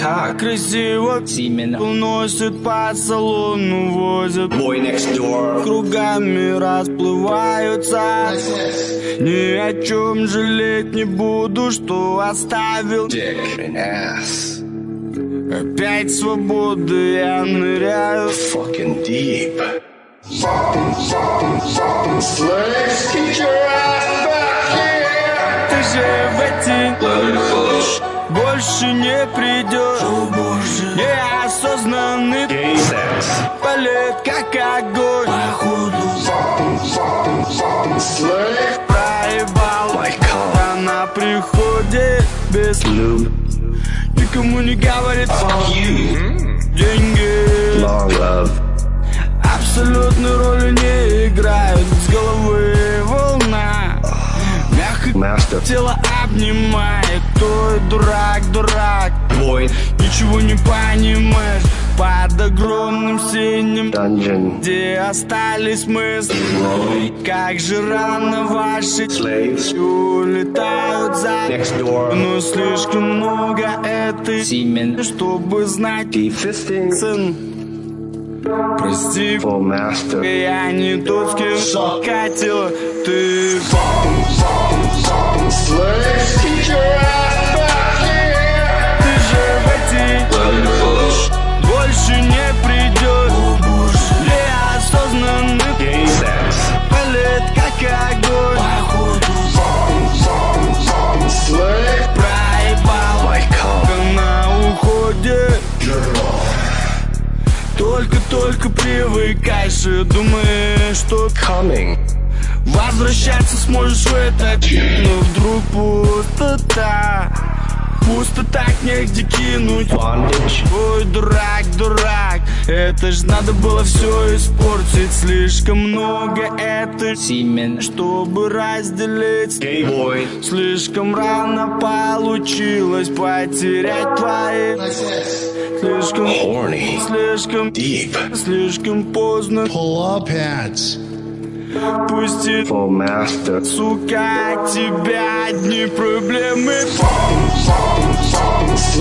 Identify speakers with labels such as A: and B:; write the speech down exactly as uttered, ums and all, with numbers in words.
A: cock.
B: Красиво
A: Semen.
B: уносит по салону, возят.
A: Boy next door.
B: Кругами расплываются. Ни о чем жалеть не буду, что оставил.
A: Dick and ass.
B: Опять свободы я ныряю.
A: Fucking deep.
C: Fucking, fucking, fucking slaves, get your ass back here.
B: Ты же в эти больше не придешь. Неосознанный
A: Gay sex.
B: полет, как огонь.
C: Fucking, fucking, fucking slave.
B: Проебал,
A: My cum.
B: она приходит без
A: Lube.
B: никому не говорит.
A: Fuck you.
B: Деньги
A: Long love.
B: абсолютной роли не играют. С головы волна мягко
A: Master.
B: тело обнимает. Той дурак, дурак,
A: Void.
B: ничего не понимаешь. Под огромным синим
A: Dungeon.
B: где остались мысли. Как же рано ваши
A: Slaves.
B: улетают за
A: Next door.
B: но слишком много этой
A: Semen.
B: чтобы знать.
A: Deep fisting.
B: Сын, прости,
A: Full master.
B: я не тот, с кем катила. Ты
C: Fucking, fucking, fucking slaves, get your ass back here.
B: Ты же в эти больше не придешь. Неосознанный
A: Gay sex.
B: полет, как огонь.
C: Fucking, fucking, fucking slave.
B: Проебал
A: My cum.
B: на уходе.
C: Get off.
B: Только-только привыкаешь и думаешь, что
A: Coming.
B: возвращаться сможешь в этот мир. Но вдруг пустота. Пусто так негде кинуть.
A: Bondage.
B: Ой, дурак, дурак, это ж надо было все испортить. Слишком много этой
A: Semen.
B: чтобы разделить.
A: Gay boy.
B: Слишком рано получилось потерять твои. Слишком,
A: Horny.
B: слишком,
A: Deep.
B: слишком поздно.
D: Pull up pads.
B: Пусти,
A: Full master.
B: сука, от тебя одни проблемы.
C: Fucking, fucking, fucking